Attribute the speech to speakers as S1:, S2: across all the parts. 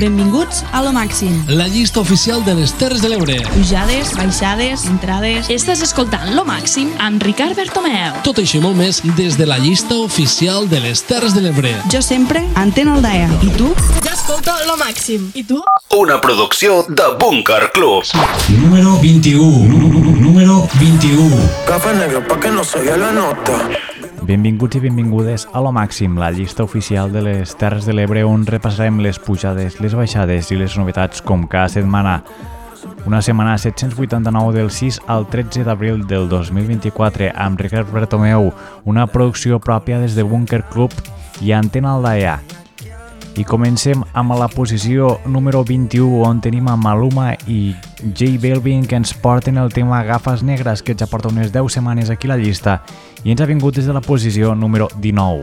S1: Benvinguts a Lo Màxim.
S2: La llista oficial de les Terres de l'Ebre.
S1: Pujades, baixades, entrades...
S3: Estàs escoltant Lo Màxim amb Ricard Bertomeu.
S2: Tot això i molt més des de la llista oficial de les Terres de l'Ebre.
S1: Jo sempre Antena Aldaia. I tu?
S3: Jo escolto Lo Màxim. I tu?
S4: Una producció de Búnker Club.
S5: Número 21. Número 21.
S6: Café negro pa' que no se oiga la nota.
S7: Benvinguts i benvingudes a Lo Màxim, la llista oficial de les Terres de l'Ebre on repassarem les pujades, les baixades i les novetats com cada setmana. Una setmana 789 del 6 al 13 d'abril del 2024 amb Ricard Bertomeu, una producció pròpia des de Búnker Club i Antena Aldaia. I comencem amb la posició número 21 on tenim a Maluma i J Balvin que ens porten el tema Gafes Negres que ja porta unes 10 setmanes aquí a la llista i ens ha vingut des de la posició número 19.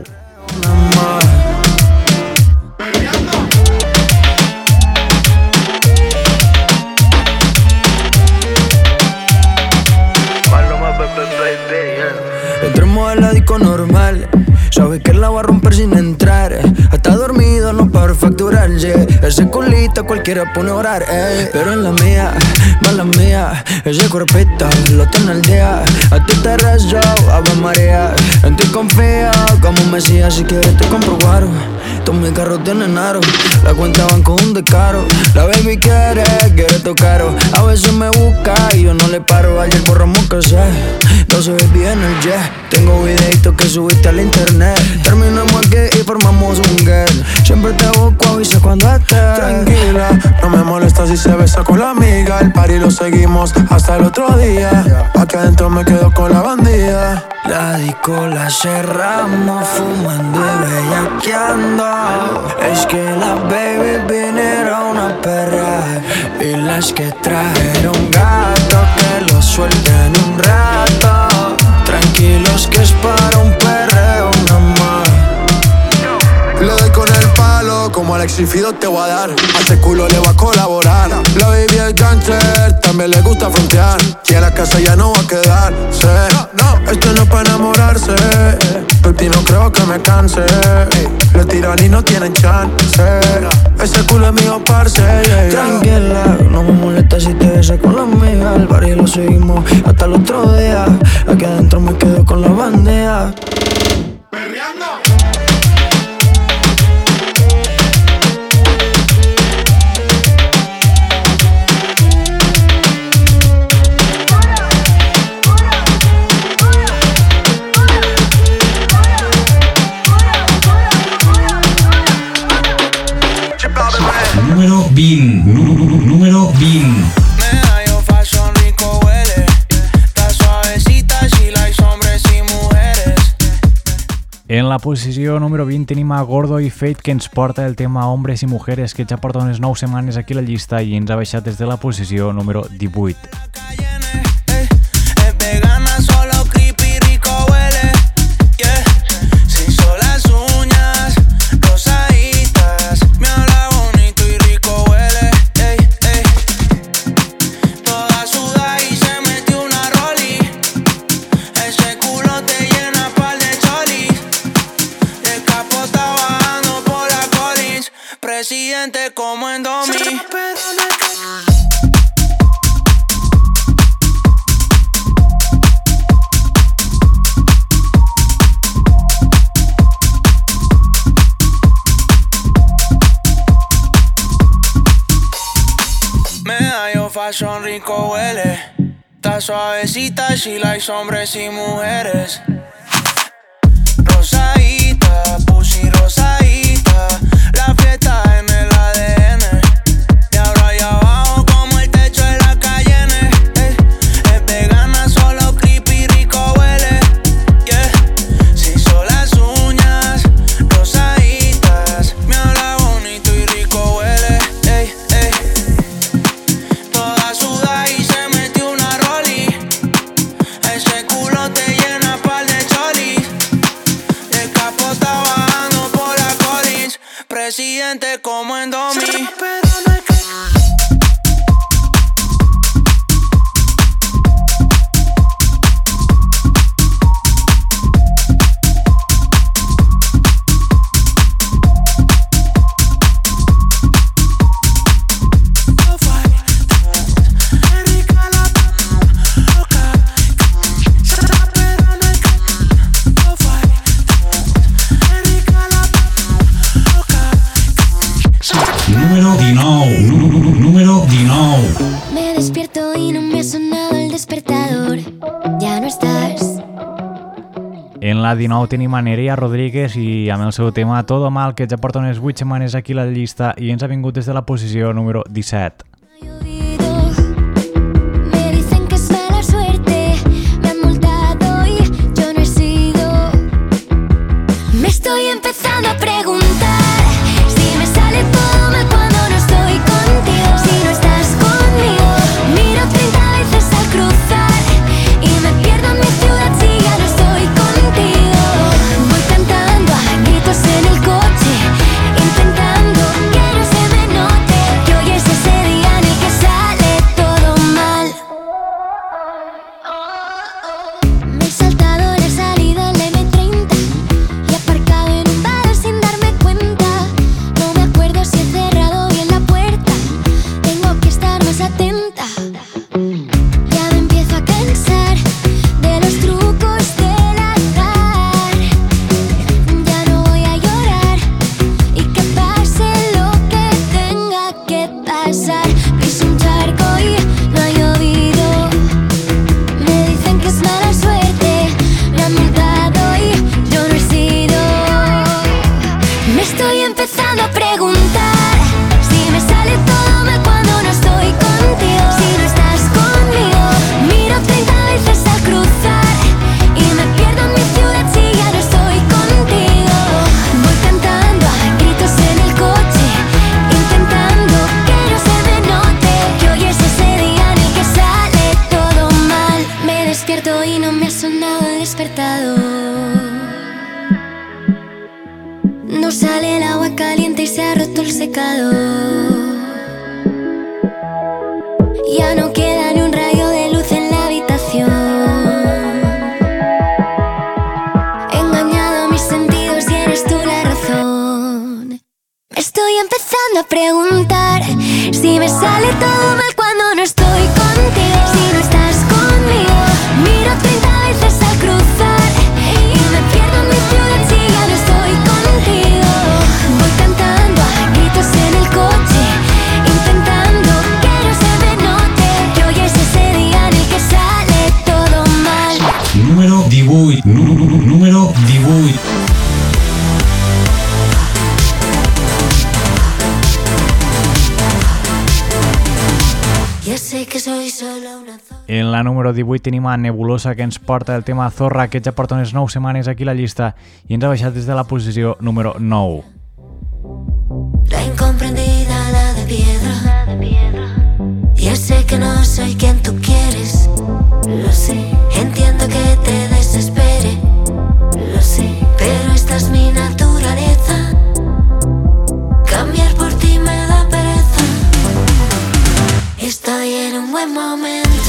S6: Entremos a la disco normal. Sabes que la voy a romper sin entrar. Hasta dormido no paro de facturar, yeah. Ese culito cualquiera pone a orar, pero en la mía, mala mía. Ese cuerpito lo tiene al día. A ti te rezo, Ave María. En ti confío como un mesías. Si quieres te compro guaro. Todos mis carros tienen aro. La cuenta van con un descaro. La baby quiere tocar. A veces me busca y yo no le paro. Ayer borramos que sé, no se ve bien el jet. Tengo videitos que subiste al internet. Terminamos aquí y formamos un girl. Siempre te busco, avisa cuando estés.
S8: Tranquila, no me molesta si se besa con la amiga. El party lo seguimos hasta el otro día. Aquí adentro me quedo con la bandida.
S6: La disco la cerramos fumando y bellaqueando. Es que las baby vinieron a perrear y las que trajeron gato que lo suelten un rato. Tranquilos que es para un perreo nomás.
S8: Le doy con el palo, como Alexis Fido te voy a dar. A ese culo le va a colaborar. La baby es gangster, también le gusta frontear. Y en la casa ya no va a quedarse. No, esto no es para enamorarse. Por no creo que me canse. Le tiran y no tienen chance. Ese culo es mío, parce, yeah.
S6: Tranquila, no me molesta si te besas con la amiga. El barrio lo seguimos hasta el otro día. Aquí adentro me quedo con la bandeja.
S5: Número 20. Número 20.
S7: En la posició número 20 tenim a Gordo i Fate que ens porta el tema Hombres i Mujeres que ja porta unes 9 setmanes aquí a la llista i ens ha baixat des de la posició número 18.
S9: Como en Domi. Medallo fashion rico huele. Está suavecita, she likes hombres y mujeres. Rosadita, pussy rosadita. La fiesta en el ADN. Y ahora allá abajo como el techo de la Cayenne. Es vegana, solo creepy, rico huele. Yeah. Se hizo las uñas rosaditas. Me habla bonito y rico huele. Ey, ey. Toda suda y se metió una roli. Ese culo te llena par de cholis. El capo está bajando por la Collins. Presidente como en Domi.
S7: la 19 tenim a Nerea Rodríguez i amb el seu tema Todo Mal, que ja porta unes 8 setmanes aquí a la llista i ens ha vingut des de la posició número 17.
S10: Estoy empezando a preguntar si me sale todo mal cuando no estoy contigo. Si no estás conmigo, miro 30 veces al cruzar y me pierdo en mi ciudad si ya no estoy contigo. Voy cantando a gritos en el coche, intentando que no se me note que hoy es ese día en el que sale todo mal. Me he saltado la salida del M30 y aparcado en un bar sin darme cuenta. No me acuerdo si he cerrado bien la puerta. Tengo que estar más atenta. Ya me empiezo a cansar de los trucos del azar. Ya no voy a llorar y que pase lo que tenga que pasar. Piso un charco y no ha llovido. Me dicen que es mala suerte, me han multado y yo no he sido. Me estoy empezando a preguntar si me sale todo mal cuando no estoy contigo. Si no estás conmigo, miro 30 veces al cruzar y me pierdo en mi ciudad si ya no estoy contigo. Voy cantando a gritos en el coche, intentando que no se me note que hoy es ese día en el que sale todo mal. Me despierto y no me ha sonado el despertador. No sale el agua caliente y se ha roto el secador. Ya no queda ni un rayo de luz en la habitación. He engañado a mis sentidos y eres tú la razón. Me estoy empezando a preguntar si me sale todo mal cuando no estoy contigo. Si no estás conmigo, miro 30 veces al cruzar y me pierdo en mi ciudad si ya no estoy contigo. Voy cantando a gritos en el coche, intentando que no se me note que hoy es ese día en el que sale todo mal.
S5: Número 18. Número 18.
S10: Ya sé que soy solo una zorra.
S7: En la número 18 tenim a Nebulosa, que ens porta el tema Zorra, que ja porta unes 9 setmanes aquí a la llista i ens ha baixat des de la posició número 9.
S10: La incomprendida, la de piedra. Ya sé que no soy quien tú quieres, lo sé. Entiendo que te desespere, lo sé. Pero esta es mi naturaleza. Cambiar por ti me da pereza. Estoy en un buen momento,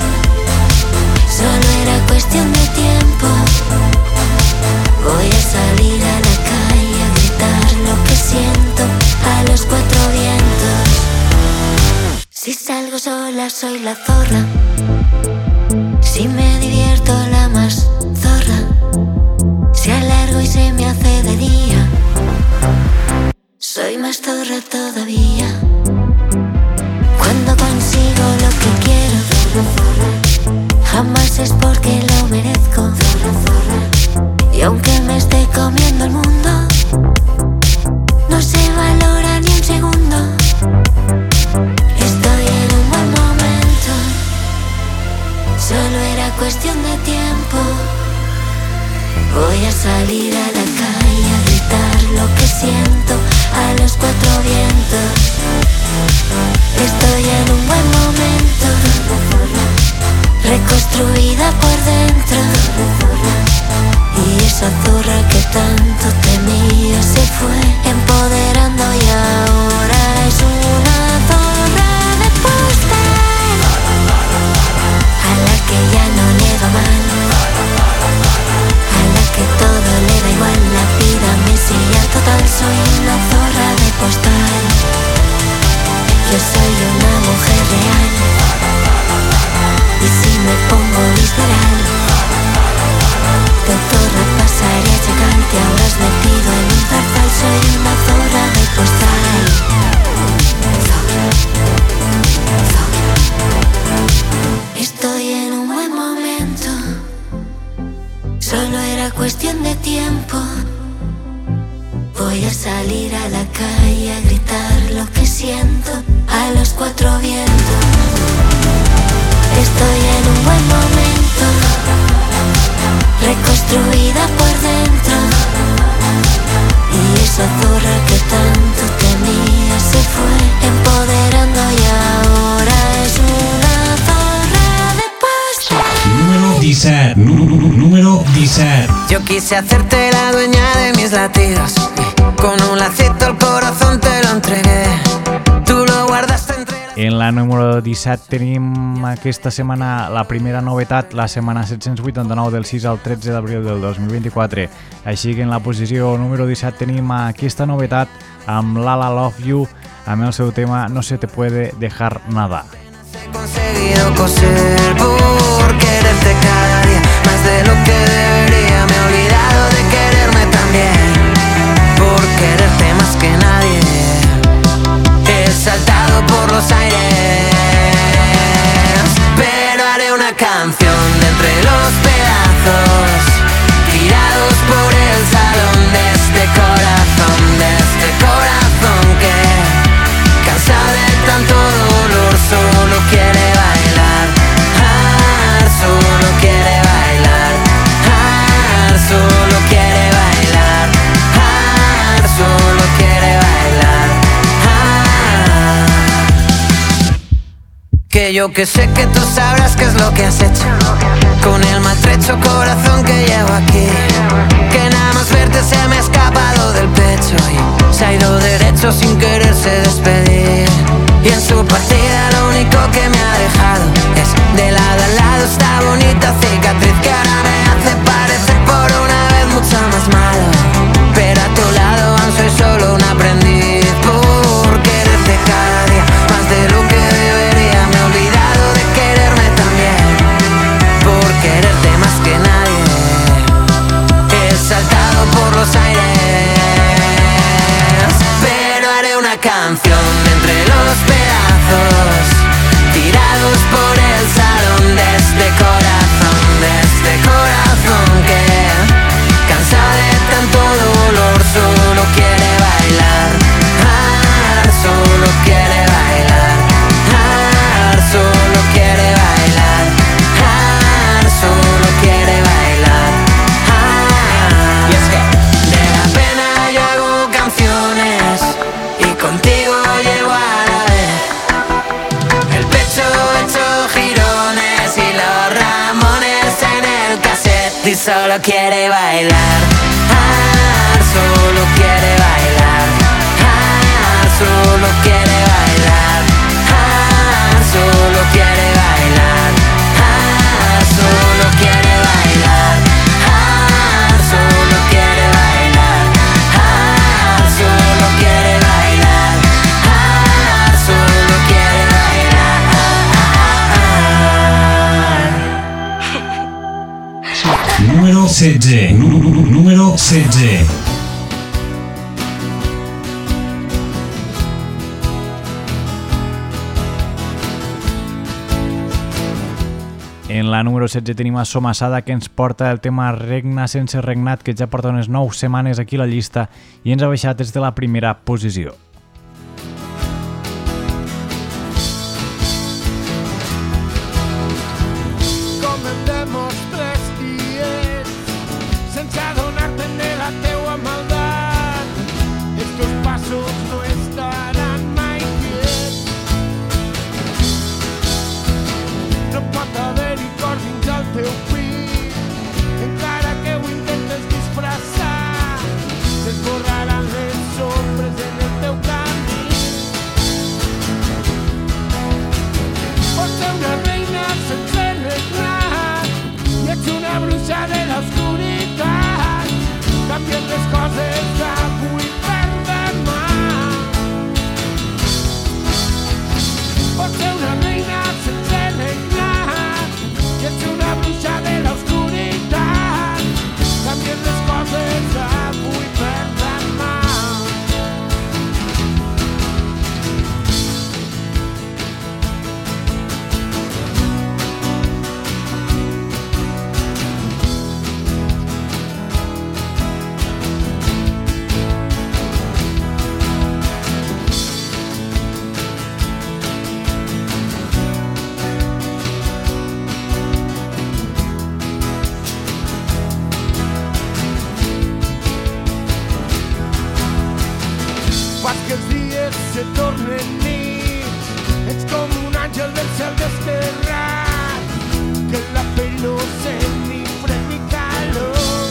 S10: solo era cuestión de tiempo. Voy a salir a la calle a gritar lo que siento a los 4 vientos. Si salgo sola soy la zorra, si me divierto la más zorra. Si alargo y se me hace de día, soy más zorra todavía. Cuando consigo lo que quiero, jamás es porque lo merezco. Y aunque me esté comiendo el mundo, no se valora ni un segundo. Estoy en un buen momento, solo era cuestión de tiempo. Voy a salir a la calle a gritar lo que siento a los 4 vientos. Voy a salir a la calle a gritar lo que siento a los cuatro vientos. Estoy en un buen momento, reconstruida por dentro. Y esa zorra que tanto temía se fue empoderando y ahora es una zorra de pasto.
S5: Número 17. Número 17.
S9: Yo quise hacerte la dueña de mis latidos. Con un lacito al corazón te lo entregué. Tú lo guardaste entre las...
S7: En la número 17 tenim aquesta setmana la primera novetat, la setmana 789 del 6 al 13 d'abril del 2024. Així que en la posició número 17 tenim aquesta novetat amb Lala Love You, amb el seu tema No se te puede dejar nada.
S9: He conseguido coser por quererte cada día más de lo que debería. Me he olvidado de quererme también por quererte más que nadie. He saltado por los aires, pero haré una canción de entre los pedazos tirados por el salón de este corazón que, cansado de tanto dolor, solo quiere bailar. Solo quiere bailar. Solo quiere bailar. Solo quiere bailar. Que yo que sé que tú sabrás qué es lo que has hecho con el maltrecho corazón que llevo aquí. Que nada más verte se me ha escapado del pecho y se ha ido derecho sin quererse despedir. Y en su partida lo único que me ha dejado es de lado a lado esta bonita cicatriz que ahora me hace parecer por una vez mucho más malo. Pero a tu lado aún soy solo un aprendiz por quererte cada día más de lo que debería. Me he olvidado de quererme también por quererte más que nadie. He saltado por los aires, pero haré una canción de entre los pedazos tirados por el salón de este corazón que, cansado de tanto dolor, solo quiere bailar. Solo quiere bailar. Solo quiere bailar. Solo quiere bailar. Y es que de la pena yo hago canciones y contigo llego a la vez. El pecho hecho girones y los Ramones en el cassette. Y solo quiere bailar. Solo quiere bailar. Solo quiere bailar. Solo quiere bailar. Solo quiere bailar. Solo quiere bailar. Solo quiere bailar. Solo quiere bailar.
S5: Número 16. Número 16.
S7: En la número 16 tenim a Somasada, que ens porta el tema Regna sense regnat, que ja porta unes 9 setmanes aquí a la llista i ens ha baixat des de la primera posició.
S11: Com em demostres qui ets sense adonar-te'n de la teua maldat. Estos passos no estaran mai quiets. No pot haver-hi cor dins el teu pit, encara que ho intentes disfressar. S'esborraran les ombres en el teu cap. se tornen nits. Ets com un àngel del cel desterrat, que la pell no sent ni fred ni calor.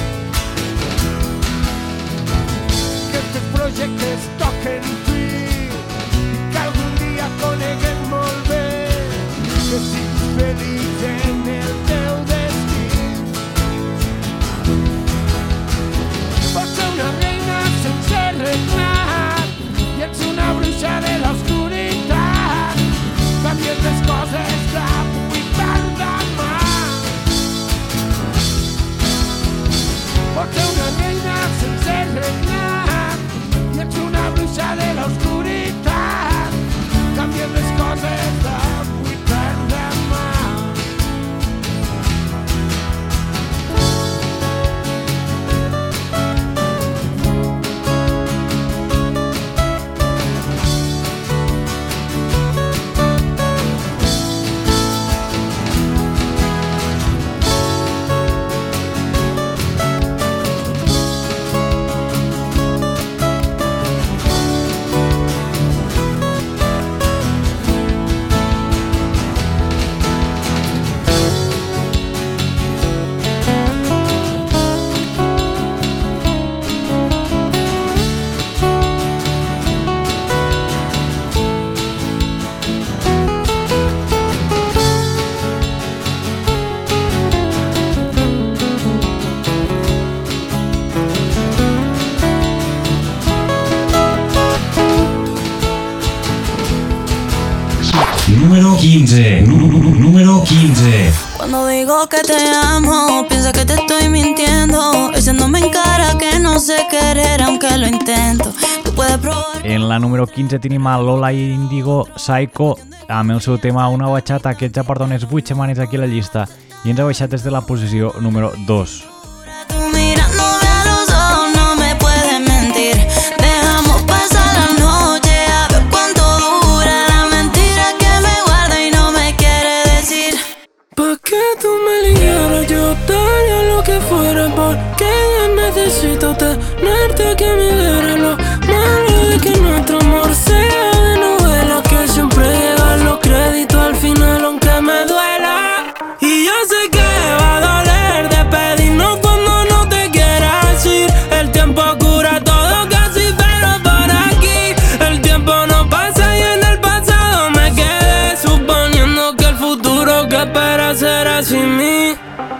S11: Que aquests projectes toquen fi i que algun dia coneguem molt bé, que siguis feliç en el teu destí. Pots ser una reina sense regnat i ets una bruixa de l'oscuritat. Canvies les coses d'avui per demà. Pots ser una reina sense regnat i ets una bruixa de l'oscuritat. Canvies les coses d'avui per demà.
S5: Número 15. Número 15.
S12: Cuando digo que te amo, piensa que te estoy mintiendo, echándome en cara que no sé querer aunque lo intento. Tú puedes probar.
S7: En la número 15 tenim a Lola Índigo Psycho amb el seu tema Una bachata, que ja porta unes 8 setmanes aquí a la llista i ens ha baixat des de la posició número 2.
S12: Tú mirándome a los ojos no me puedes mentir. Dejamos pasar la noche a ver cuánto dura la mentira que me guarda y no me quiere decir.
S13: Pa' que tú me ligaras yo daría lo que fuera, porque ya necesito tenerte aquí a mi vera. Lo malo de que nuestro amor sea de novela, que siempre llegan los créditos al final aunque me duela. Y yo sé que va a doler despedirnos cuando no te quieras ir. El tiempo cura todo casi, pero por aquí el tiempo no pasa y en el pasado me quedé suponiendo que el futuro que espera será sin mí.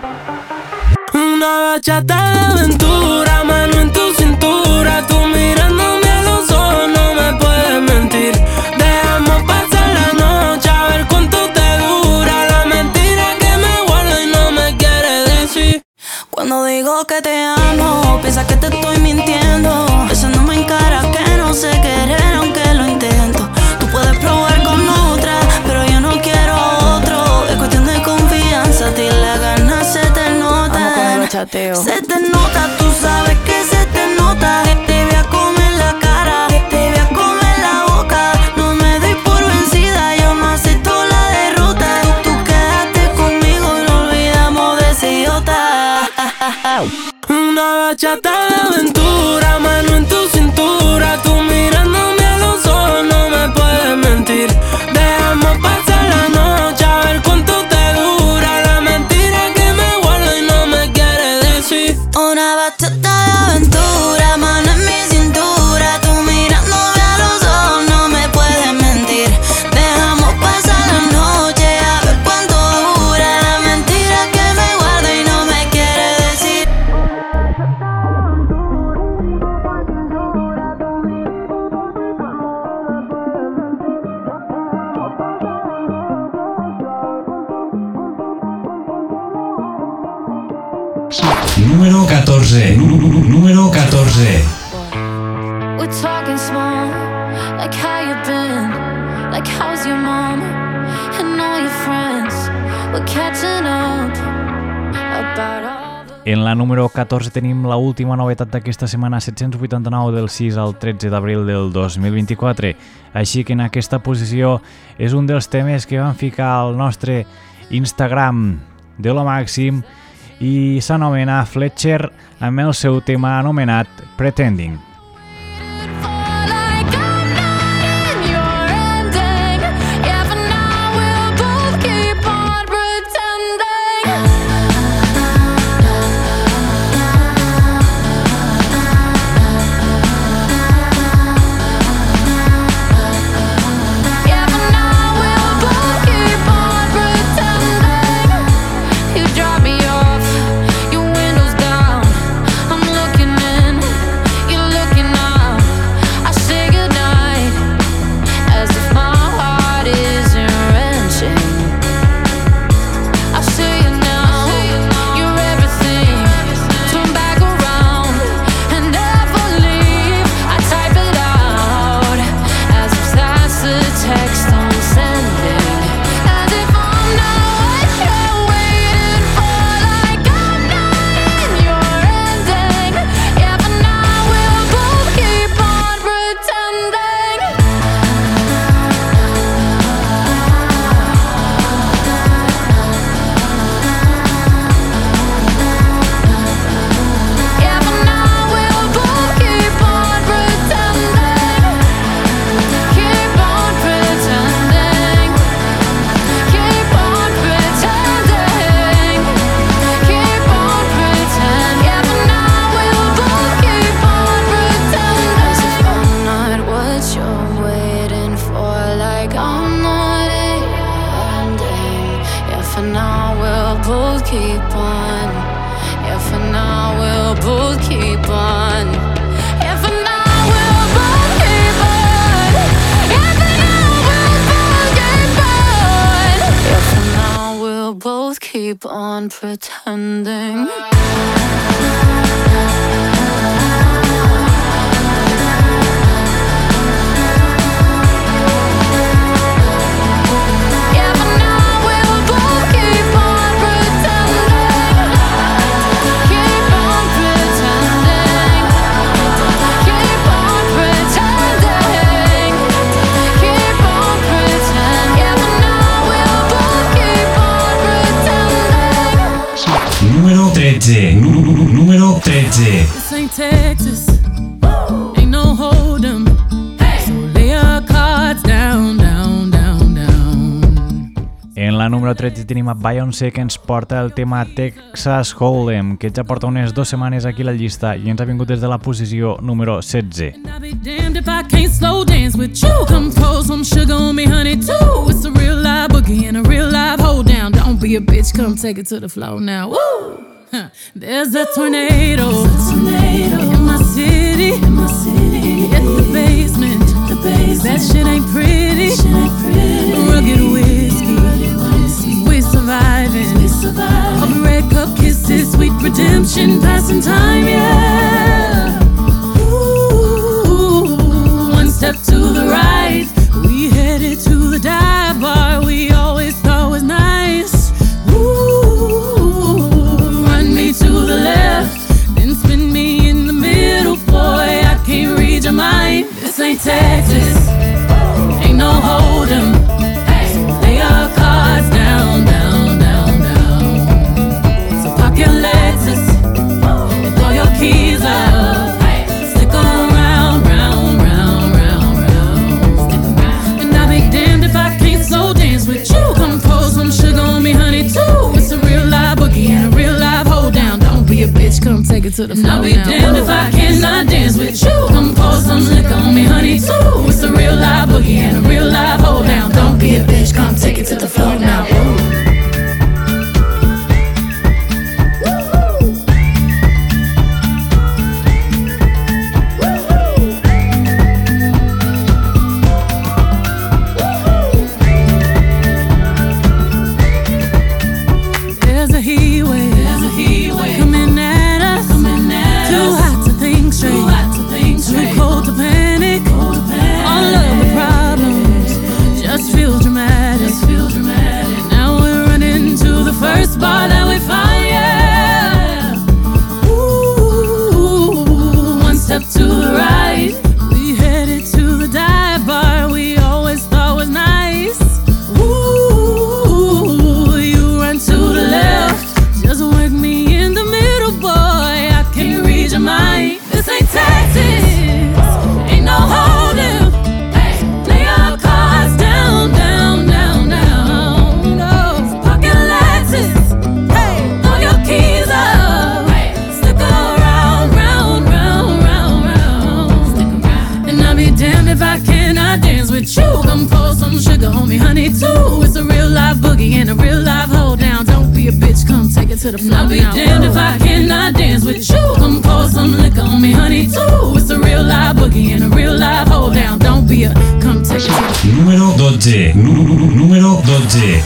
S13: Una bachata de aventura, mano en tu cintura, tú mirándome a los ojos no me puedes mentir. Dejamos pasar la noche a ver cuánto te dura la mentira que me guarda y no me quiere decir.
S12: Cuando digo que te amo, piensa que te estoy mintiendo, echándome en cara que no sé querer aunque lo intento. Tú puedes probar con otra, pero yo no quiero otro. Es cuestión de confianza, a ti las ganas se te notan. Se te nota, tú sabes que se te nota. Te voy a comer la cara, te voy a comer la boca. No me doy por vencida, yo no acepto la derrota. Tú quedaste conmigo y no olvidamos de ese idiota.
S13: Una bachata de aventura, mano en tu cintura, tú mirándome a los ojos no me puedes mentir. Dejamos pasar la noche a ver cuánto te dura la mentira que me guarda y no me quiere decir.
S12: Una bachata de aventura, mano en mi cintura, tú mirándome a los ojos no me puedes mentir. Dejamos pasar la noche a ver cuánto dura la mentira que me guarda y no me quiere decir.
S5: Número 14. Número 14.
S10: We're talking small, like how you been, like how's your mom, and all your friends. We're catching up about all the...
S7: En la número 14 tenim la última novetat d'aquesta setmana, 789 del 6 al 13 d'abril del 2024. Així que en aquesta posició és un dels temes que vam ficar al nostre Instagram de lo màxim i s'anomena Fletcher amb el seu tema anomenat Pretending.
S10: Like I'm not
S12: keep on pretending.
S5: Número 13. Número 13.
S13: This ain't Texas. Ain't no hold 'em. So lay your cards down, down, down, down.
S7: En la número 13 tenim a Beyoncé, que ens porta el tema Texas Hold'em, que ja porta unes 2 setmanes aquí a la llista i ens ha vingut des de la posició número 16.
S13: I'll be damned if I can't slow dance with you. Come pour some sugar on me, honey, too. It's a real live boogie and a real live hold down. Don't be a bitch, come take it to the floor now. Woo! Huh. There's a tornado in my city. Hit the basement. That shit ain't pretty. Rugged whiskey. We surviving. All the red cup kisses, sweet redemption, passing time, yeah. Ooh, one step to the right, we headed to the dive bar we always thought was nice. Ooh, run me to the left, then spin me in the middle, boy, I can't read your mind. This ain't Texas, ain't no hold 'em. Lay your cards down, down, down, down. So park your Lexus and throw your keys up. Stick around, round, round, round, round. And I'll be damned if I can't slow dance with you. Come pour some sugar on me, honey, too. It's a real live boogie and a real live hold down. Don't be a bitch, come take it to the floor. I'll be damned if I cannot dance with you. Come pour some liquor on me, honey, too. It's a real live boogie and a real live hold down. Don't be a bitch, come take it to the floor now. There's a heat wave coming at us. Too hot to think straight, too cold to panic. All of the problems just feel dramatic. Now we're running to the first bar that we find, yeah. Ooh, one step to the right, we headed to the dive bar we always thought was nice. Ooh, you run to the left, just work me in the middle, boy, I can't read your mind. This ain't Texas, ain't no hold'em. Lay your cards down, down, down, down. No, pocket Lexus, throw your keys up. Stick around, round, round, round, round. And I'll be damned if I cannot dance with you. Come pour some sugar on me, honey, too. It's a real live boogie and a real live hold down. Don't be a bitch, come take it to the floor. I'll be damned if I cannot dance with you. Come pour some liquor on me, honey, too. It's a real live boogie and a real live hold down. Don't be a, come take it to the
S5: Número 12. Número 12.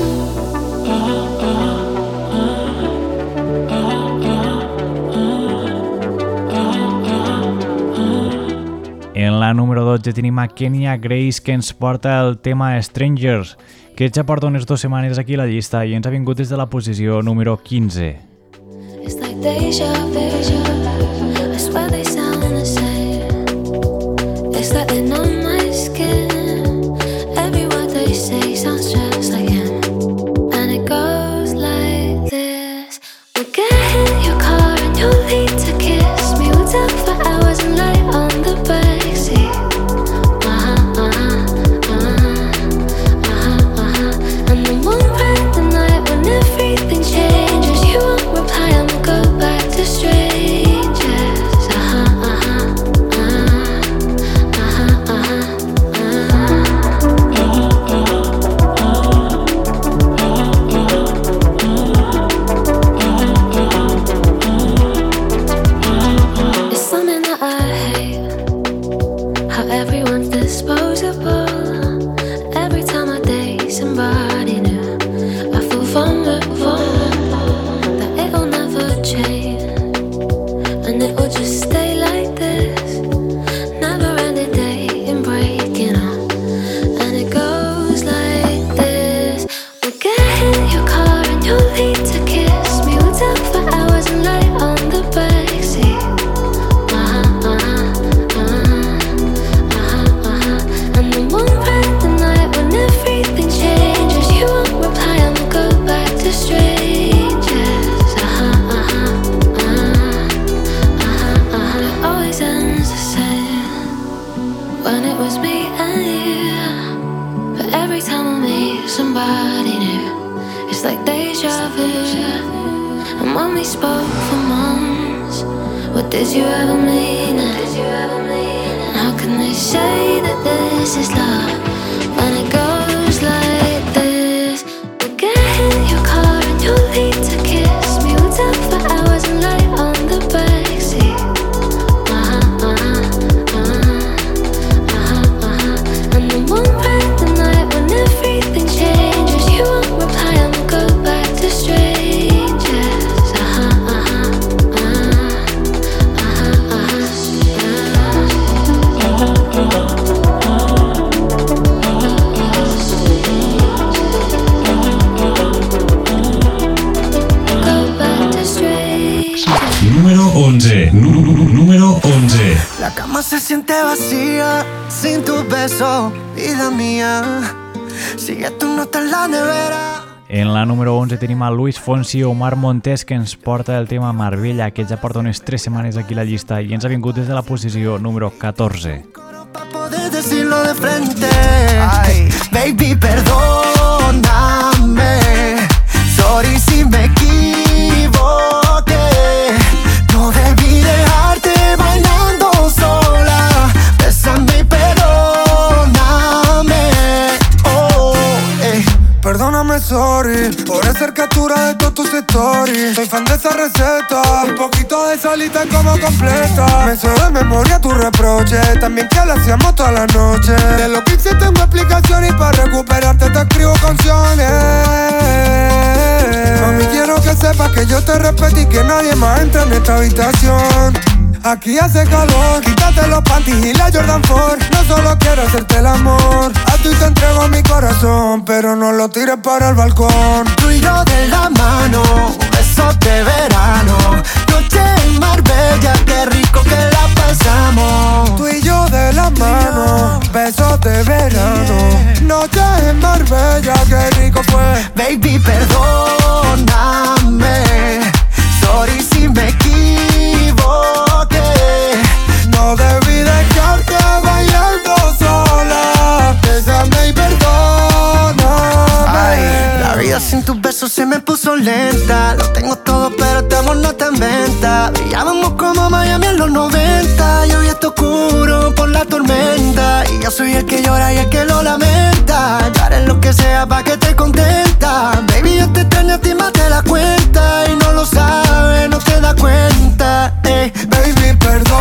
S7: En la número 12 tenim a Kenya Grace, que ens porta el tema Strangers, que ja porta unes 2 setmanes aquí a la llista i ens ha vingut des de la posició número 15.
S10: It's like deja vu. I swear they sound the same. It's like they're on my skin. Every word they say sounds just like him. And it goes like this. We'll get in your car and you'll need to kiss me. We'll talk for hours and lie on the backseat. And then we'll ride the night when everything changes. You won't reply and we'll go back to strangers. It's something that I hate, how everyone's disposable. Every time I date somebody new, I feel vulnerable. was me and you. But every time I meet somebody new, it's like deja vu. And when we spoke for months, what did you ever mean? And how can they say that this is love when it goes like this? We'll get in your car and you'll need to kiss me. We'll talk for hours and lie on the backseat. And then one random night when everything changes, you won't reply and we'll go back to strangers.
S5: Número 11. Número 11.
S14: La cama se siente vacía sin tus besos, vida mía. Sigue tu nota en la nevera.
S7: En la número 11 tenim a Luis Fonsi i Omar Montes, que ens porta el tema Marbella, que ja porta unes 3 setmanes aquí a la llista i ens ha vingut des de la posició número 14.
S14: Pa' poder decirlo de frente. Ay, baby, perdóname. Sorry si me equivoqué. No debí dejarte bailando sola. Bésame y perdóname. Oh,
S8: Perdóname, sorry, por hacer captura de todas tus stories. Soy fan de esa receta, un poquito de salita como completa. Me sé de memoria tu reproche, también que lo hacíamos toda la noche. De lo que hice tengo explicación y para recuperarte te escribo canciones. Mami, quiero que sepas que yo te respeto y que nadie más entra en esta habitación. Aquí hace calor, quítate los panties y la Jordan 4. No solo quiero hacerte el amor, a ti te entrego mi corazón, pero no lo tires para el balcón.
S14: Tú y yo de la mano, besos de verano. Noche en Marbella, qué rico que la pasamos.
S8: Tú y yo de la mano, besos de verano. Noche en Marbella, qué rico fue.
S14: Baby, perdóname. Sorry si me equivoqué.
S8: No debí dejarte bailando sola. Bésame y perdóname.
S14: Ay, la vida sin tus besos se me puso lenta. Lo tengo todo pero este amor no está en venta. Veíamos como Miami en los 90. Y hoy está oscuro por la tormenta. Y yo soy el que llora y el que lo lamenta. Yo haré lo que sea pa' que te contenta. Baby, yo te extraño a ti más de la cuenta. Y no lo sabes, no te das cuenta.
S8: Baby,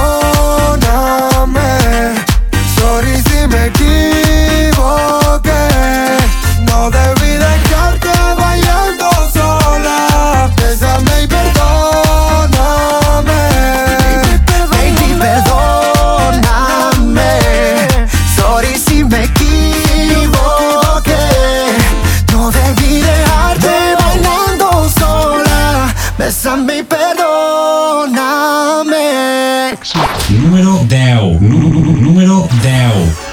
S8: perdóname. Sorry si me equivoqué. No debí dejarte bailando sola. Bésame y perdóname.
S14: Baby, perdóname. Sorry si me equivoqué. No debí dejarte bailando sola. Bésame y perdóname.
S5: Número 10. Número 10.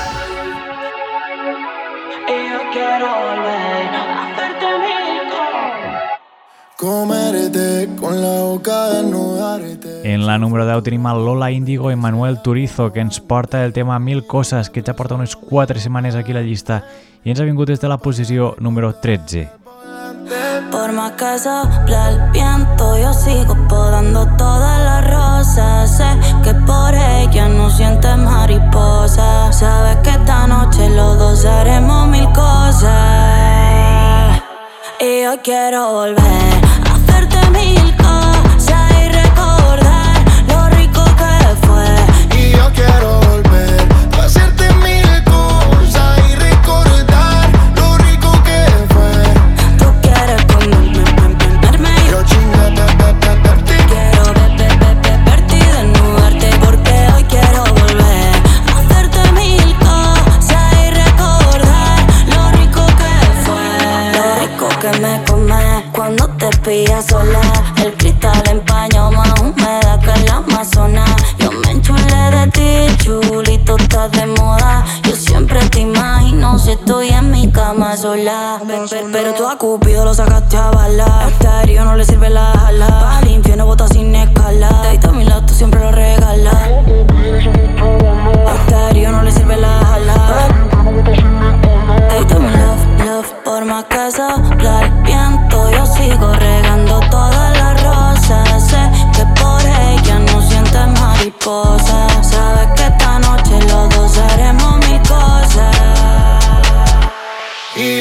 S8: Comerte con la boca desnudarte.
S7: En la número 10 tenim el Lola Índigo i Manuel Turizo, que ens porta el tema Mil Coses, que ja porta unes 4 setmanes aquí a la llista i ens ha vingut des de la posició número 13.
S12: Por más que sopla el viento, yo sigo podando todas las rosas. Sé que por ella no sientes mariposa. Sabes que esta noche los dos haremos mil cosas. Y yo quiero volver a hacerte mil cosas y recordar lo rico que fue.
S8: Y yo quiero volver a hacerte mil cosas y recordar lo rico que fue.
S12: Tú quieres comerme y yo
S8: chingarte.
S12: Quiero verte y desnudarte, porque hoy quiero volver a hacerte mil cosas y recordar lo rico que fue. Lo rico que me comes cuando te pillas sola. El cristal empaña más húmeda que el Amazonas. Yo me enchulé de ti, chulito, estás de moda. Yo siempre te imagino si estoy en mi cama sola. Pero tú a Cupido lo sacaste a bala. A Estéreo no le sirve la jala. Para el infierno bota sin escala. Te a mi lado tú siempre lo regalas. A Estéreo no le sirve la jala.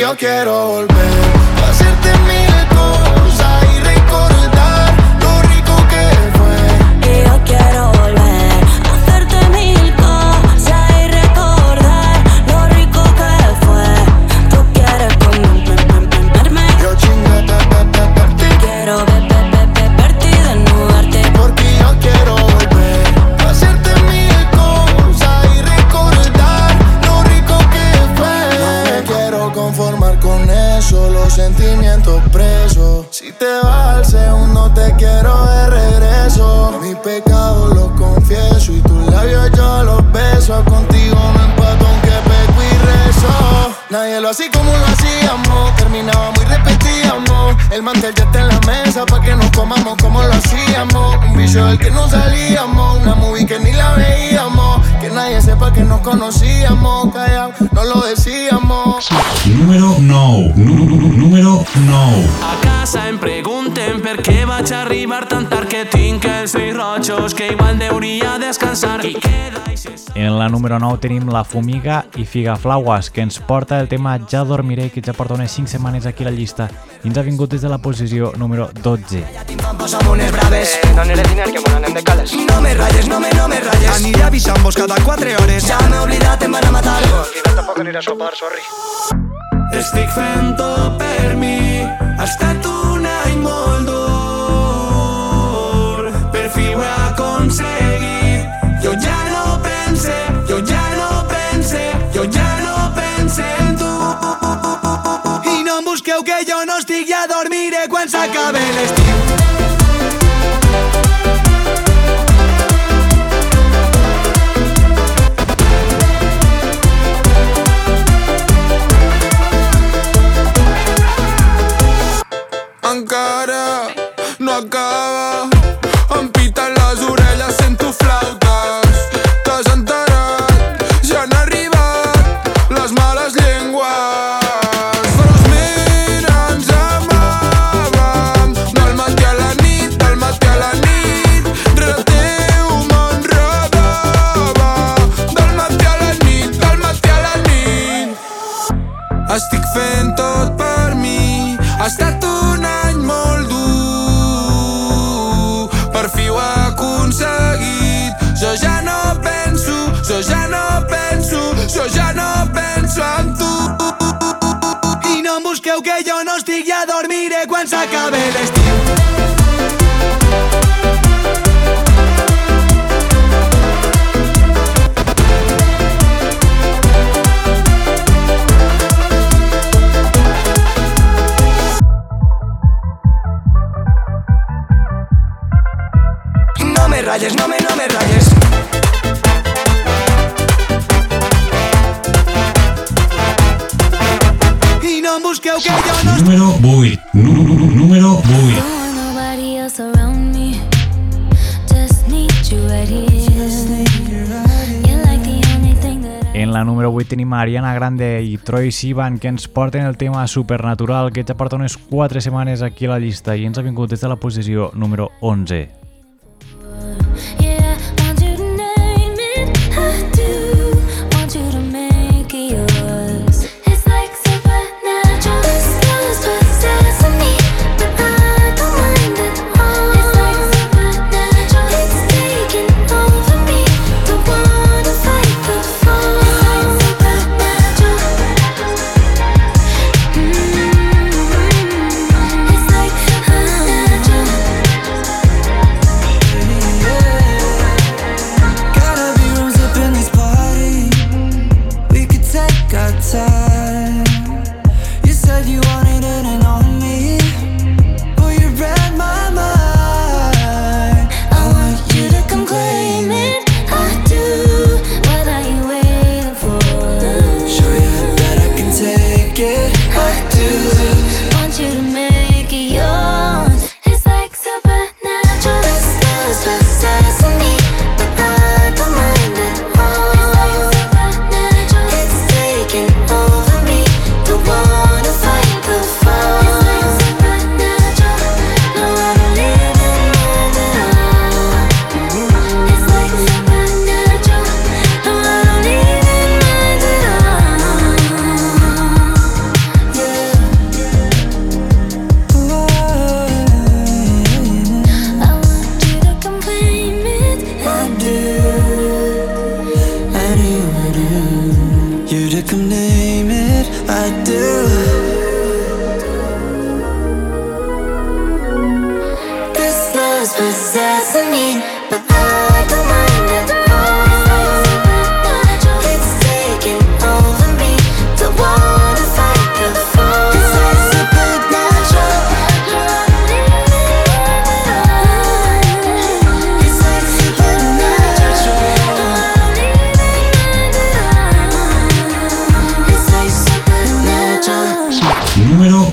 S8: yo quiero volver a hacerte mil cosas y recordar lo rico que fue.
S12: Y yo quiero volver a hacerte mil cosas y recordar lo rico que fue. Tú quieres comerme,
S8: yo chingarte.
S12: Quiero verte y desnudarte.
S8: Porque yo quiero volver a hacerte mil cosas y recordar lo rico que fue. No me quiero conformar con eso, los sentimientos presos. Si te vas al segundo te quiero de regreso. Mis pecados los confieso y tus labios yo los beso. Contigo no empato aunque peco y rezo. Nadie lo hace como lo hacíamos, terminábamos y repetíamos. El mantel ya está en la mesa pa' que nos comamos como lo hacíamos. Un vicio del que no salíamos, una movie que ni la veíamos. Que nadie sepa que nos conocíamos, callao, no lo decíamos.
S5: Número 9. Número 9.
S15: A casa em pregunten per què vaig arribar tan tard, que tinc els ulls rojos, que igual hauria descansar i que deixes...
S7: En la número 9 tenim La Fumiga i Figaflaues, que ens porta el tema Ja dormiré, que ja porta unes 5 setmanes aquí a la llista i ens ha vingut des de la posició número 12.
S16: Pasamones braves, no aniré a dinar que me n'anem de cales. No me ratlles, no me ratlles. Aniré avisant-vos cada 4 hores. Ja m'he oblidat, em van a matar. Al final tampoc aniré a sopar, sorry.
S15: Estic fent-ho per mi, ha estat un any molt dur, per fi ho he aconseguit. Jo ja no pense en tu.
S16: I no em busqueu que jo no estic, ja dormiré quan s'acabe l'estiu.
S8: Encara no acaba, em piten les orelles, sento flautes. T'has enterat, ja han arribat les males llengües. Però mira, ens amàvem del matí a la nit, del matí a la nit. Rere teu m'enredava del matí a la nit, del matí a la nit. Estic fent tot per mi, ha estat un any molt dur, per fi ho he aconseguit. Jo ja no penso en tu.
S16: I no em busqueu que jo no estic, ja dormiré quan s'acabe l'estiu. No me ratlles, no me ratlles. I no em busqueu que jo no...
S5: Número 8. Número 8.
S10: Nobody else around me, just need you right here. You're like the only thing that I...
S7: En la número 8 tenim Ariana Grande i Troye Sivan, que ens porten el tema Supernatural, que ja porta unes 4 setmanes aquí a la llista i ens ha vingut des de la posició número 11.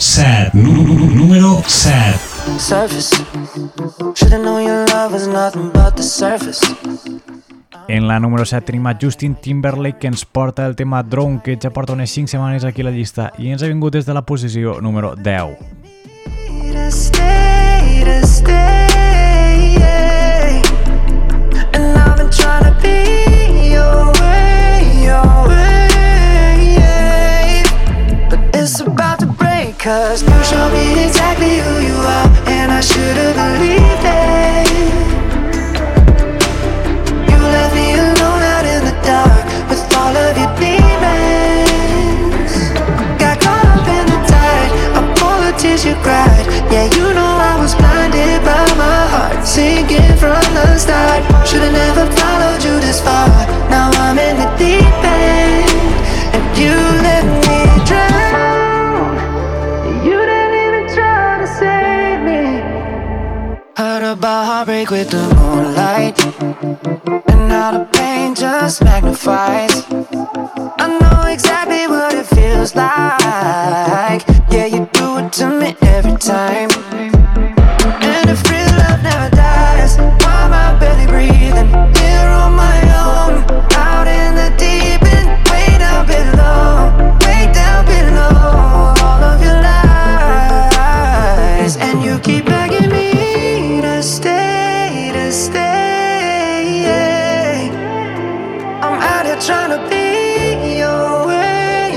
S5: 7. Número 7.
S16: Surface. Should've known your love was nothing but the surface.
S7: En la número 7 tenim a Justin Timberlake, que ens porta el tema Drone, que ja porta unes 5 setmanes aquí a la llista i ens ha vingut des de la posició número 10.
S16: To stay, yeah. And I've been trying to be your way, yeah. But it's about to break, 'cause you show me exactly who you are, and I should've believed it. You left me alone out in the dark with all of your demons. Got caught up in the tide of all the tears you cried. Yeah, you know I was blinded by my heart, sinking from the start. Should've never followed you this far. Now I'm in the deep end, and you let me drown. You didn't even try to save me. Heard about heartbreak with the moonlight, and now the pain just magnifies. I know exactly what it feels like. Yeah, you do it to me every time. And if real love never dies, why am I barely breathing? Here on my own, out in the deep end, way down below, all of your lies. And you keep begging me to stay, yeah. I'm out here trying to be your way,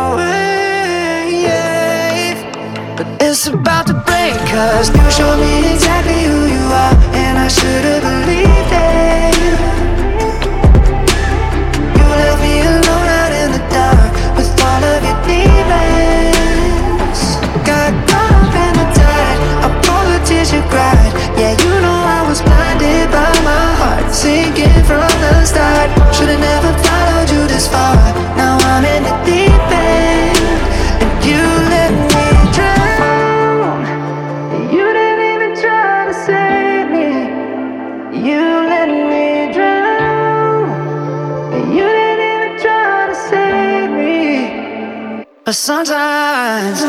S16: yeah. But it's about to break, 'cause you show me exactly who you are, and I should've believed it. You left me alone out in the dark with all of your demons. Got caught up in the tide of all the tears you cried. Yeah, you know I was blinded by my heart, sinking from the start. Should've never followed you this far. Now I'm in the deep end, and you let me drown. You didn't even try to save me. You let me drown. You didn't even try to save me. But sometimes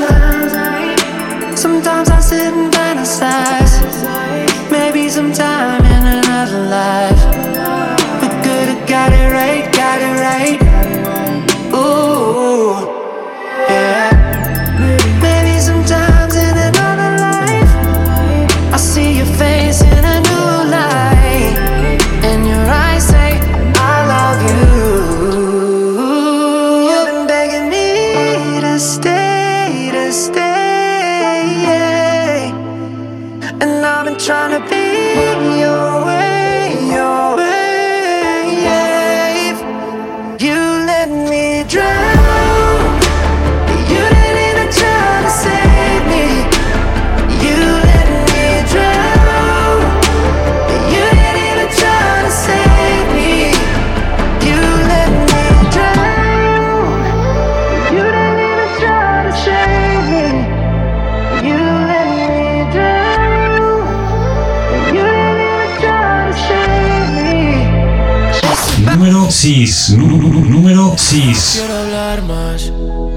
S16: I sit and fantasize. Maybe sometime in another life we could've got it right. Ooh, yeah. Maybe sometimes in another life I see your face in a new light, and your eyes say I love you. You've been begging me to stay, yeah. And I've been trying to be your way, yeah. You let me drown. You didn't even try to save me. You let me drown. You didn't even try to save me. You let me drown. You didn't even try to save me. You let me drown. You didn't even try to save me.
S5: Número 6. Número 6.
S13: Quiero hablar más.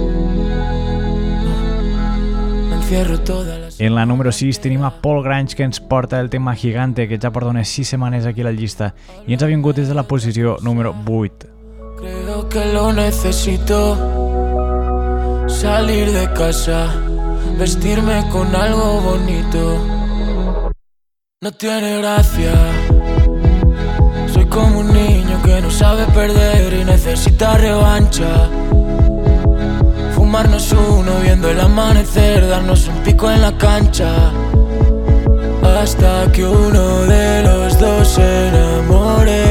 S13: Me encierro toda la...
S7: En la número 6 tenim a Paul Grange, que ens porta el tema Gigante, que ja porta unes 6 setmanes aquí a la llista i ens ha vingut des de la posició número 8.
S13: Creo que lo necesito. Salir de casa, vestirme con algo bonito. No tiene gracia. Soy como un niño que no sabe perder y necesita revancha. Fumarnos uno viendo el amanecer, darnos un pico en la cancha, hasta que uno de los dos se enamore.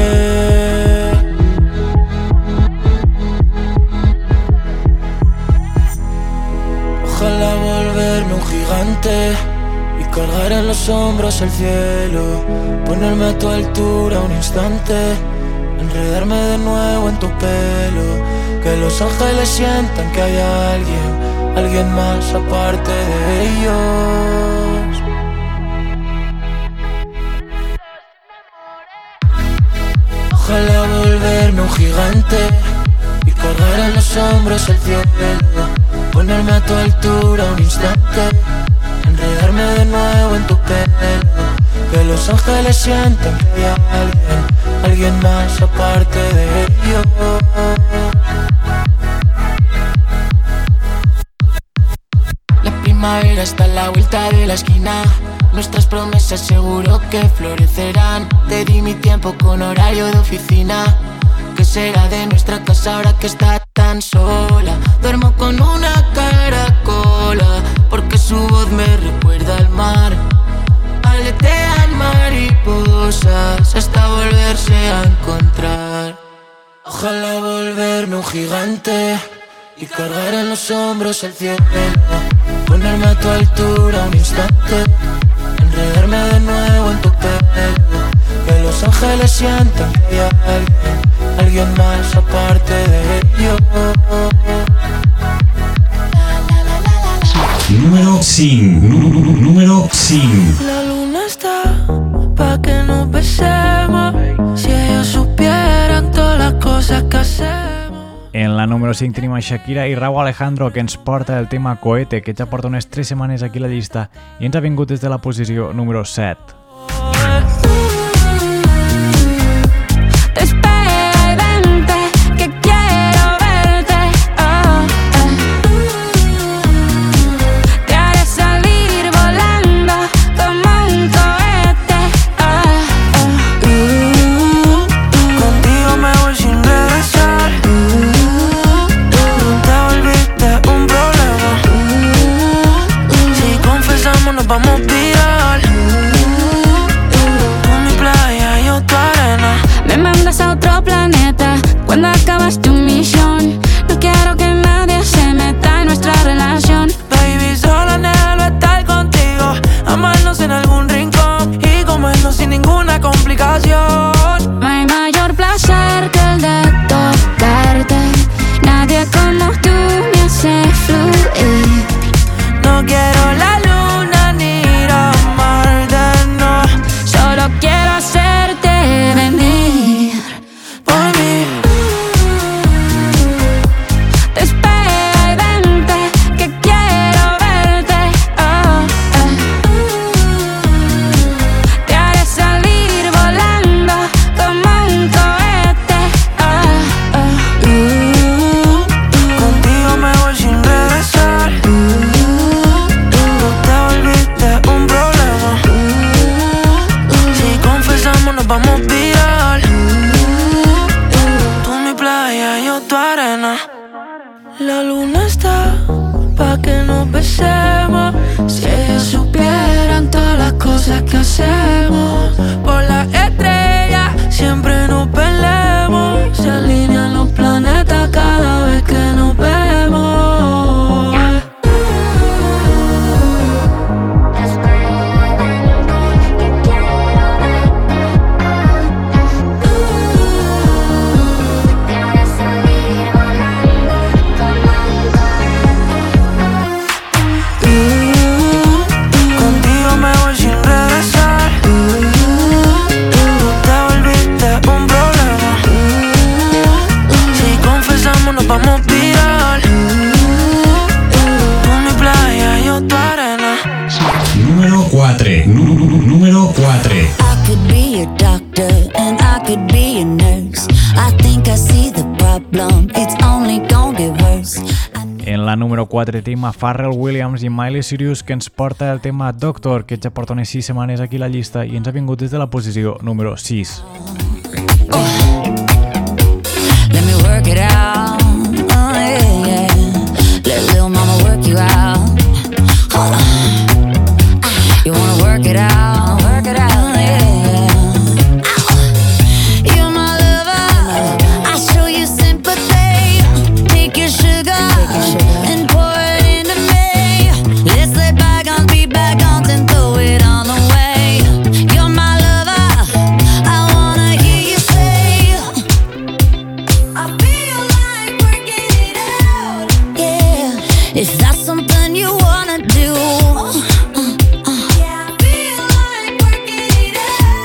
S13: Ojalá volverme un gigante y cargar en los hombros el cielo, ponerme a tu altura un instante, enredarme de nuevo en tu pelo, que los ángeles sientan que hay alguien más aparte de ellos. Ojalá volverme un gigante y cargar en los hombros el cielo,
S6: ponerme a tu altura un instante, enredarme de nuevo en tu pelo, que los ángeles sientan que hay alguien más aparte de ellos. La primavera está a la vuelta de la esquina, nuestras promesas seguro que florecerán. Te di mi tiempo con horario de oficina, ¿qué será de nuestra casa ahora que está tan sola? Duermo con una caracola, porque su voz me recuerda al mar. Aletean mariposas hasta volverse a encontrar. Ojalá volverme un gigante y cargar en los hombros el cielo, ponerme a tu altura un instante, enredarme de nuevo en tu pelo, que los ángeles sientan que hay alguien más aparte de ellos.
S5: Número 5. Número 5.
S13: La luna está pa' que nos besemos. Si ellos supieran todas las cosas que hacemos.
S7: En la número 5 tenim a Shakira i Rauw Alejandro, que ens porta el tema Cohete, que ja porta unes 3 setmanes aquí a la llista i ens ha vingut des de la posició número 7.
S13: Vamos viral. Tú mi playa, yo tu arena.
S12: Me mandas a otro planeta cuando acabas tu misión. No quiero que nadie se meta en nuestra relación.
S13: Baby, solo anhelo estar contigo, amarnos en algún rincón y comernos sin ninguna complicación.
S12: No hay mayor placer que el de tocarte. Nadie como tú me hace fluir.
S13: No quiero la luna ni amarte, no.
S12: Solo quiero hacerte venir
S13: por mí.
S12: Te espera y vente, que quiero verte. Te haré salir volando como un cohete.
S13: Contigo me voy sin regresar. Nos vamos viral. Tú mi playa, yo tu arena. La luna está pa' que nos besemos. Si ellos supieran todas las cosas que hacemos. Por la estrella siempre nos peleamos. Se alinean los planetas cada vez que nos vemos. Vamos viral. Tú mi playa, yo tu arena.
S5: Número 4. Número 4.
S17: I could be your doctor and I could be your nurse. I think I see the problem, it's only gonna get worse.
S7: En la número 4 tenim a Pharrell Williams i Miley Cyrus, que ens porta el tema Doctor, que ja porta unes 6 setmanes aquí a la llista i ens ha vingut des de la posició número 6.
S17: Let me work it out. Let little mama work you out. You wanna work it out, yeah. You're my lover, I show you sympathy. Take your sugar and pour it into me. Let's let bygones be bygones and throw it on away. You're my lover, I wanna hear you say, I feel like working it out. Yeah, if that's something you wanna do. Yeah, I feel like working it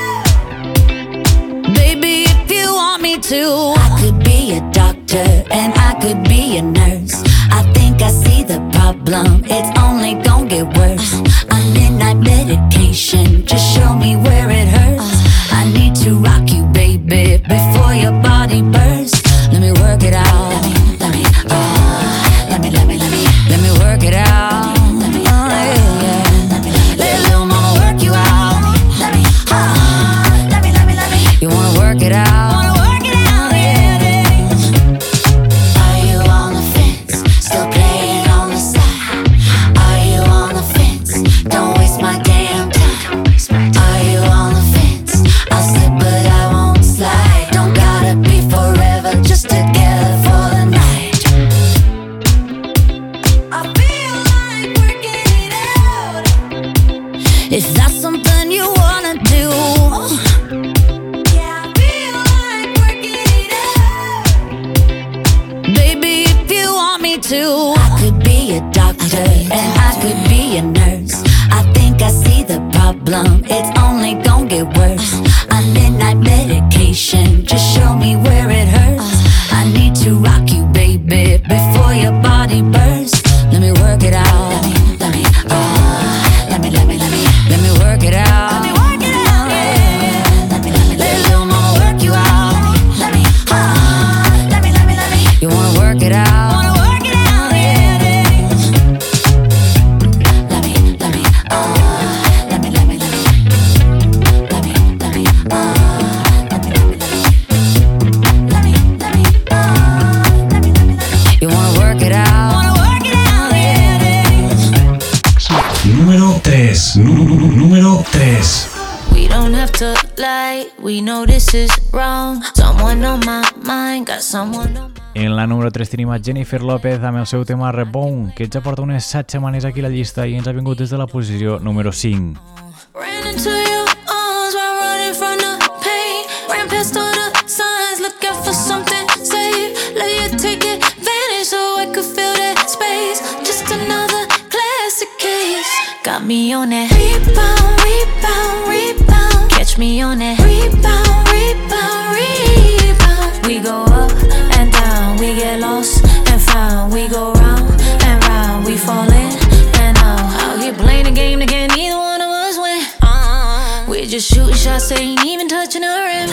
S17: out. Baby, if you want me to, I could be a doctor and I could be a nurse. I think I see the problem, it's only gonna get worse. A midnight medication, just show me where it hurts. I need to rock you, baby, before your body bursts. Let me work it out. Let me work it out. Let little mama work you out. You wanna work it out? Is that something you wanna do? Yeah, I feel like working it out. Baby, if you want me to, I could be a doctor and I could be a nurse. I think I see the problem, it's only gonna get worse. A midnight medication, just show me where it hurts. I need to rock you, baby, before your body bursts. Let me work it out. Let me work it out. Let me work it out. Let little mama work you out. Let me. You wanna work it out? Wanna work it out? Let me. You wanna work it out? Wanna work it out?
S5: Número 3. Número 3.
S12: We don't have to lie, we know this is wrong. Someone on my mind, got someone on my...
S7: En la número 3 tenim a Jennifer López amb el seu tema Rebound, que ja porta unes 7 setmanes aquí a la llista i ens ha vingut des de la posició número 5.
S12: Ran into your arms while running from the pain. Ran past all the signs, looking for something safe. Let you take advantage so I could fill that space. Just another classic case. Got me on that rebound, rebound, rebound. Catch me on that rebound, rebound, rebound. We go up and down, we get lost and found. We go round and round, we fall in and out. Out here playing a game that can't neither one of us win. We just shooting shots, ain't even touching our rim.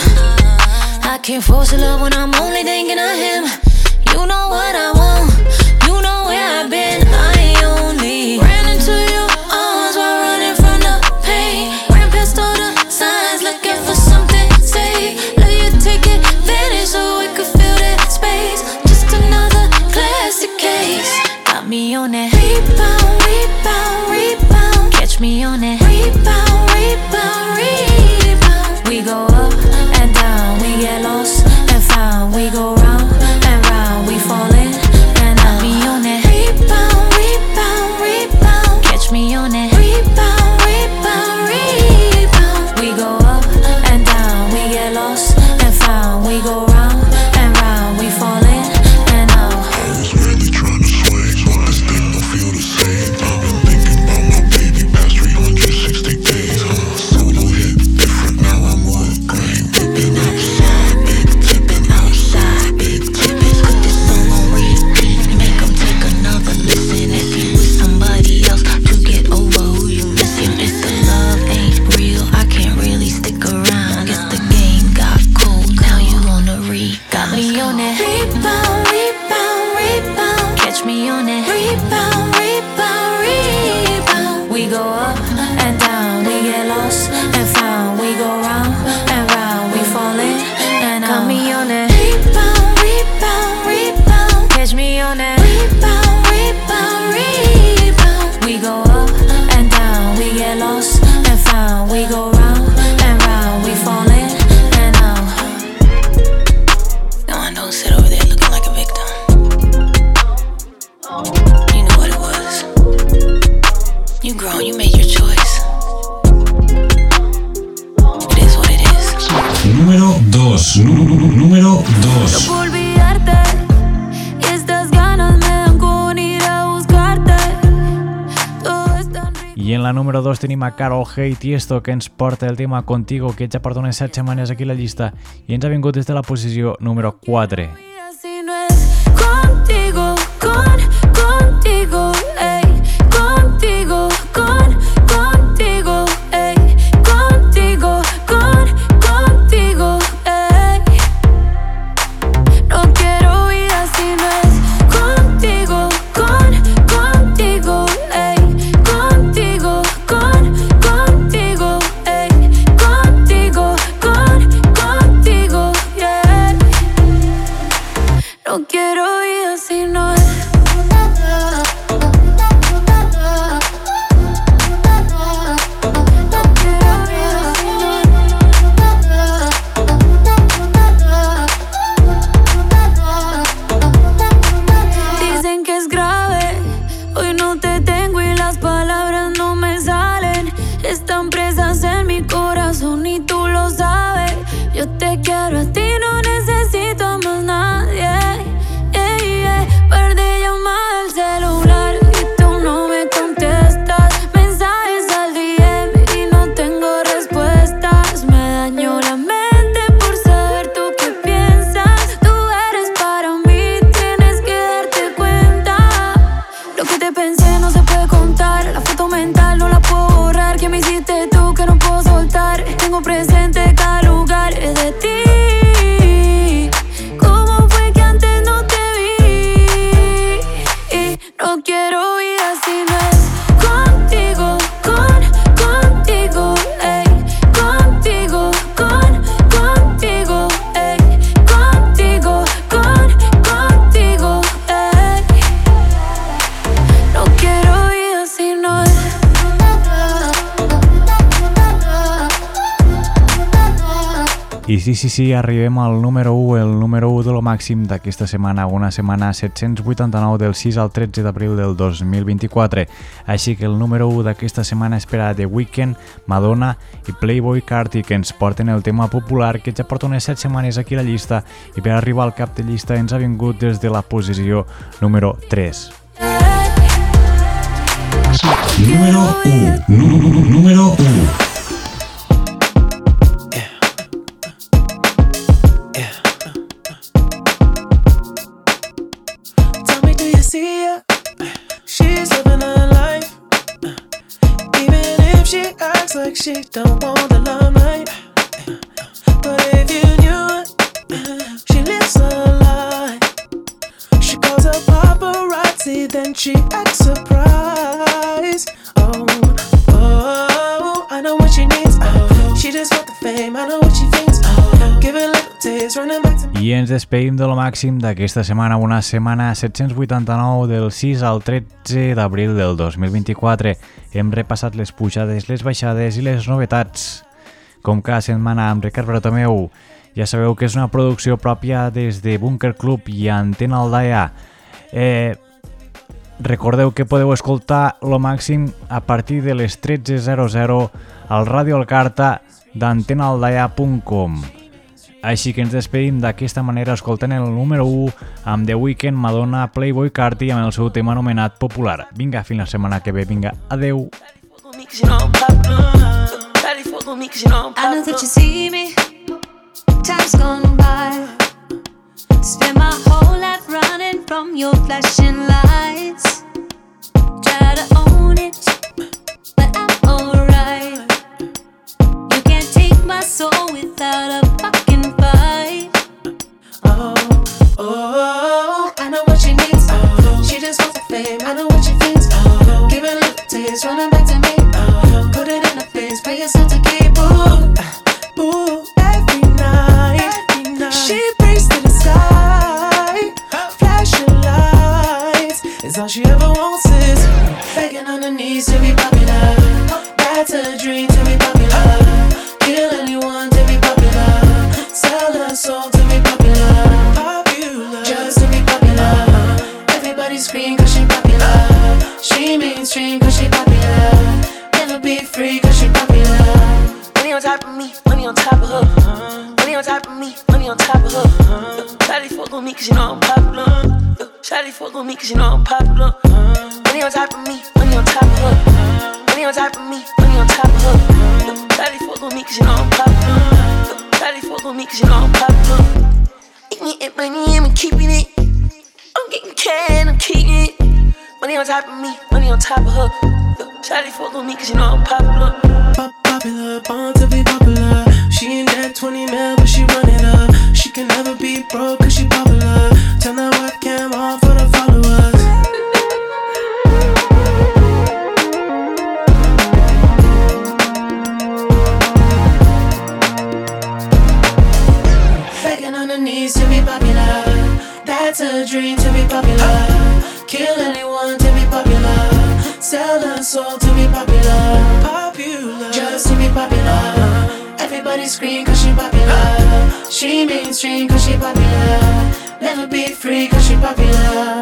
S12: I can't force a love when I'm only thinking of him. You know what I want, you know where I've been. I only ran into your arms while running from the pain. Ran past all the signs, looking for something safe. Let you take advantage so I could fill that space. Just another classic case. Got me on that rebound, rebound, rebound. Catch me on that rebound, rebound, rebound. We go up and down, we get lost and found. We go round and round, we fall in and out. Me on that rebound, rebound, rebound. Catch me on that rebound, rebound, rebound. We go up and down, we get lost and found. We go round and round, we fall in and out.
S8: I was really trying to swing, but this thing don't feel the same. I've been thinking about my baby past 360 days. Solo hit different, now I'm wood grain. Whipping outside, big tipping outside, big tipping.
S12: Put this song on repeat, make 'em take another listen. If you with somebody else to get over who you missing. If the love ain't real, I can't really stick around. Guess the game got cold, now you wanna got me on that rebound, rebound, rebound. Catch me on that rebound, rebound, rebound. We go up and down, we get lost and found. We go round and round, we fall in and out. Got me on that rebound, rebound, rebound. Catch me on that rebound, rebound, rebound. We go up and down, we get lost and found. We go round and round, we fall in and out. No, I don't sit over there looking like a victim. You know what it was. You grown, you made your choice. It is what it is.
S5: Número 2. Número 2.
S12: No puedo olvidarte y estas ganas me dan con ir a buscarte. Todo es tan rico.
S7: I en la número 2 tenim a Karol G i Tiesto, que ens porta el tema Contigo, que ja porta unes 7 setmanes aquí a la llista i ens ha vingut des de la posició número 4.
S12: Si no es contigo, contigo, ey. No quiero vida si no es. Dicen que es grave, hoy no te tengo y las palabras no me salen. Están presas en mi corazón y tú lo sabes. Yo te quiero a ti, no necesito a más nadie. Perdí llamada al celular y tú no me contestas. Mensajes al DM y no tengo respuestas. Me dañó la mente por saber tú qué piensas. Tú eres para mí, tienes que darte cuenta. Lo que te pensé no se puede contar. La foto mental no la puedo borrar. ¿Qué me hiciste tú que no puedo soltar? Tengo presente cada lugar de ti. No quiero vida si no es contigo, contigo, ey. Contigo, contigo, ey. Contigo, contigo, ey. No quiero vida si no es.
S7: I sí, arribem al número 1, el número 1 de lo màxim d'aquesta setmana, una setmana 789 del 6 al 13 d'abril del 2024. Així que el número 1 d'aquesta setmana és per a The Weeknd, Madonna i Playboi Carti, que ens porten el tema popular que ja porta unes 7 setmanes aquí a la llista i per arribar al cap de llista ens ha vingut des de la posició número 3.
S5: Número 1. Número 1.
S13: See her, she's living her life. Even if she acts like she don't want the limelight. But if you knew it, she lives a lie. She calls her paparazzi, then she acts surprised. Oh, I know what she needs. She just want the fame, I know what she thinks. Give it little taste, running back to me.
S7: I ens despedim de lo màxim d'aquesta setmana, una setmana 789 del 6 al 13 d'abril del 2024. Hem repassat les pujades, les baixades i les novetats. Com cada setmana amb Ricard Bertomeu. Ja sabeu que és una producció pròpia des de Bunker Club i Antena Aldaia. Recordeu que podeu escoltar lo màxim a partir de les 13:00 al Ràdio Alcarta d'antenaaldaia.com. Així que ens despedim d'aquesta manera escoltant el número 1 amb The Weeknd, Madonna, Playboi Carti amb el seu tema anomenat Popular. Vinga, fins la setmana que ve. Vinga, adeu.
S12: I know that you see me, time's gone by. Spend my whole life running from your flashing lights. Try to own it, but I'm alright. You can't take my soul without a fucking fight.
S13: Oh, I know what she needs. She just wants the fame, I know what she thinks. Give it a little taste, running back to me. Put it in her face, pay yourself to keep. Ooh, every night. She prays to the sky. Flashing lights is all she ever wants is begging on her knees to be popular. That's a dream to be popular. Kill anyone to be popular. Sell her soul to be popular. Just to be popular. Everybody scream cause she popular. She mainstream cause she popular. Never be free cause she popular. Money on top of me, money on top of her. Money on top of me, money on top of her. Shawty fuck on me cause you know I'm popular. Shawty fuck on me cause you know I'm popular. Money on top of me, money on top of her. Money on top of me, money on top of her. Shawty fuck on me cause you know I'm popular. Shawty fuck on me cause you know I'm popular. Eating money and I'm keeping it. I'm getting cash, I'm keeping it. Money on top of me, money on top of her. Shawty fuck on me cause you know I'm popular. Popular, born to be popular. She in that 20 mil but she run it up. She can never be broke cause she popular. Turn that webcam on for the followers. Begging on her knees to be popular. That
S18: It's a dream to be popular. Kill anyone to be popular. Sell her soul to be popular. Popular, just to be popular. Everybody scream cause she popular. She mainstream cause she popular. Never be free cause she popular.